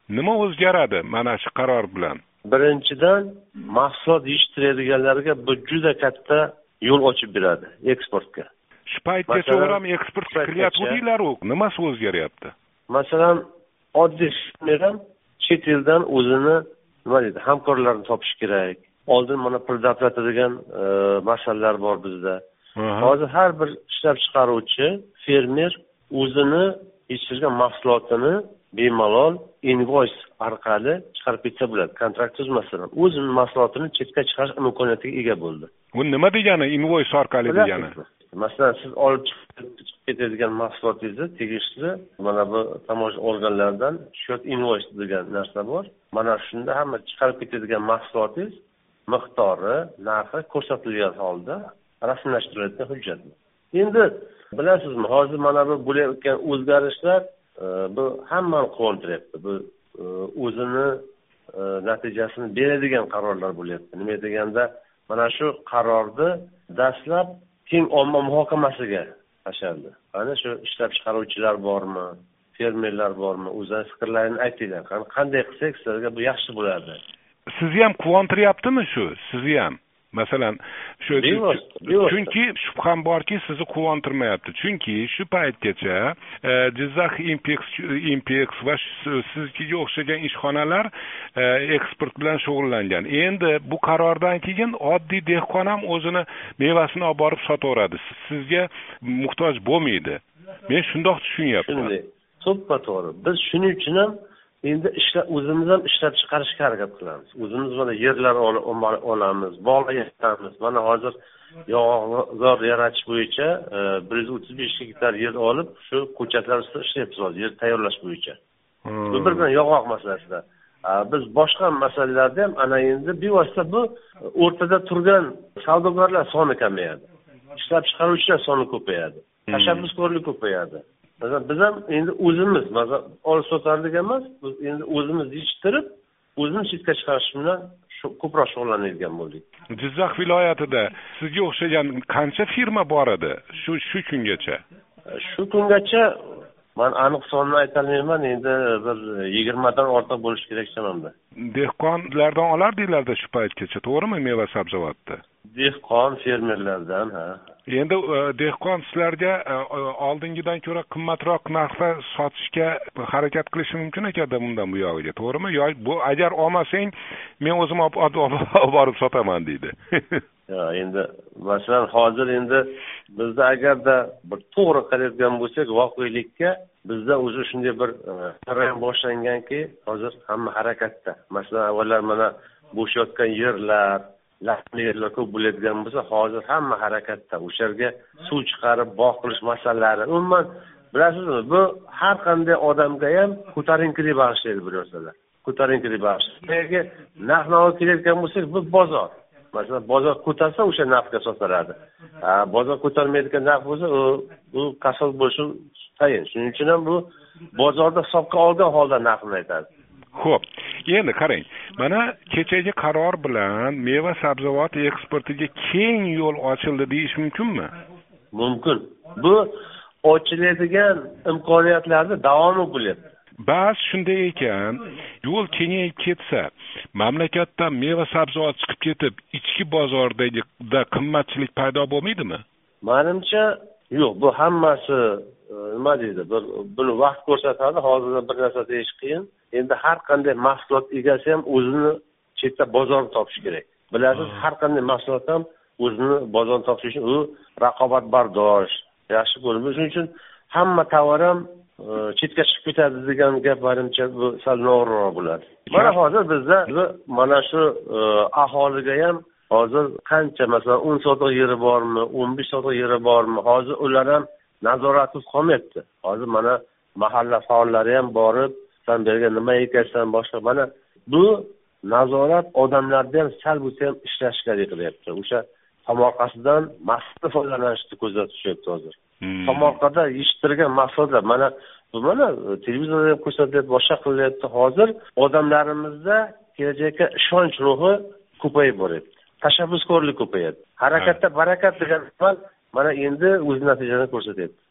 Nima o'zgaradi mana shu qaror bilan? Birinchidan, mahsulot yetishtiradiganlarga bu juda katta yo'l ochib beradi eksportga. Shu paytgacha ham eksport qilyapti-ku, nimasi o'zgaryapti? Masalan, oddiy fermer ham chet eldan o'zini hamkorlarni topish kerak. Oldin mana pul daflatadigan masalalar bor bizda. Hozir har bir ishlab chiqaruvchi fermer o'zini yetishtirgan mahsulotini bemalol invoice orqali chiqarib ketsa bo'ladi. Kontrakt tuzmasdan o'zining mahsulotini chetga chiqarish imkoniyatiga ega bo'ldi. Bu nima degani invoice orqali degani? Masalan, siz olib chiqib ketadigan mahsulotingizni tegishli mana bu tamoyish organlaridan счет invoice degan narsa bor. Mana shunda hamma chiqarib ketadigan mahsulotingiz miqdori, narxi ko'rsatilgan holda rasmiylashtirilgan hujjat. Endi bilasizmi, hozir mana bu bo'layotgan o'zgarishlar bu hammani quvontiryapti. Bu o'zini natijasini beradigan qarorlar bo'lyapti. Nima deganda, mana shu qarorni dastlab keng omma muhokamasiga tashlandi. Ana shu ishlab chiqaruvchilar bormi, fermerlar bormi, o'zlarining fikrlarini aytinglar. Qanday qilsak sizlarga bu yaxshi bo'ladi. Sizni ham quvontiryaptimi shu? Sizni ham masalan shu chunki shubham borki sizni quvontirmayapti. Chunki shu paytgacha Jizzax Impex va sizga o'xshagan ishxonalar eksport bilan shug'ullangan. Endi bu qarordan keyin oddiy dehqon ham o'zini mevasini olib borib sotaveradi. Sizga muhtoj bo'lmaydi. Men shundoq tushunyapman. Shunday. To'ppa-to'g'ri. Biz shuning uchun ham endi o'zimiz ham ishlab chiqarishga harakat qilamiz. O'zimiz mana yerlar olamiz, bog'layapmiz. Mana hozir yog'oq yaratish bo'yicha 135 gektar yer olib, shu ko'chatlar ustida ishlayapmiz hozir, yer tayyorlash bo'yicha. Bu birdan yog'oq masalasida. Biz boshqa masalalarda ham ana endi bevosita bu o'rtada turgan savdogarlar soni kamayadi. Ishlab chiqaruvchilar soni ko'payadi. Tashabbuskorlik ko'payadi. Biz ham endi o'zimiz, masalan, olib sotardik emas, biz endi o'zimiz yetishtirib, o'zimiz chetga chiqarish bilan ko'proq shug'ullanadigan bo'ldik. Jizzax viloyatida sizga o'xshagan qancha firma bor edi shu kungacha? Shu kungacha men aniq sonini ayta olmayman, endi bir 20 dan ortiq bo'lish kerak chamamda. Dehqonlardan olardinglar-da shu paytgacha, to'g'rimi, meva sabzavotni? Dehqon fermerlardan, ha. Endi dehqon sizlarga oldingidan ko'ra qimmatroq narxda sotishga harakat qilishi mumkin ekanda bundan bu yog'iga, to'g'rimi? Yo bu agar olmasang, men o'zim olib borib sotaman deydi. Ya, endi masalan hozir endi bizda agarda bir to'g'ri qaraydigan bo'lsak, voqelikka bizda o'zi shunday bir jarayon boshlanganki, hozir hamma harakatda. Masalan, avvallar mana bo'shayotgan yerlar, yerlar ko'p bo'ladigan bo'lsa, hozir hamma harakatda. O'shalarga suv chiqarib, bog' qilish masalalari. Umuman, bilasizmi, bu har qanday odamga ham ko'tarinkilik bag'ishlaydi bu narsalar. Ko'tarinkilik bag'ishlaydi. Narx-navo kelayotgan bo'lsak, bu bozor. Masalan, bozor ko'tarsa o'sha narxga sotiladi. Bozor ko'tarmaydigan narx bo'lsa, u kasal bo'lishi tayin. Shuning uchun ham bu bozorda hisobga olgan holda narxni aytadi. Xo'p, endi qarang. Mana kechagi qaror bilan meva sabzavot eksportiga keng yo'l ochildi deyish mumkinmi? Mumkin. Bu ochiladigan imkoniyatlarni davomi bo'lyapti. Bas shunday ekan, yo'l kengayib ketsa, mamlakatdan meva sabzavot chiqib ketib, ichki bozordagi qimmatchilik paydo bo'lmaydimi? Menimcha, yo'q, bu hammasi nima deydi? Buni vaqt ko'rsatadi, hozirdan bir narsa deyish qiyin. Endi har qanday mahsulot egasi ham o'zini chetda bozorni topish kerak. Bilasiz, har qanday mahsulot ham o'zini bozorni topish uchun u raqobatbardosh, yaxshi bo'ladi. Shuning uchun hamma tovar ham chetga chiqib ketadi degan gap menimcha bu sal no'g'riroq bo'ladi. Mana hozir bizda mana shu aholiga ham hozir qancha, masalan, 10 sotix yeri bormi, 15 sotix yeri bormi, hozir ular ham nazoratsiz qolmayapti. Hozir mana mahalla faollari ham borib, sen bergan nima ekansan, boshqa mana bu nazorat odamlarda ham sal bo'lsa ham ishlashga qilyapti. O'sha tomorqasidan maqsadli foydalanishni ko'zda tutyapti hozir. Tomorqada yetishtirgan mahsulotlar mana televizorda ham ko'rsatilyapti, boshqa qilyapti. Hozir odamlarimizda kelajakka ishonch ruhi ko'payib boryapti. Tashabbuskorlik ko'payadi. Harakatda barakat degan mana endi o'z natijasini ko'rsatyapti.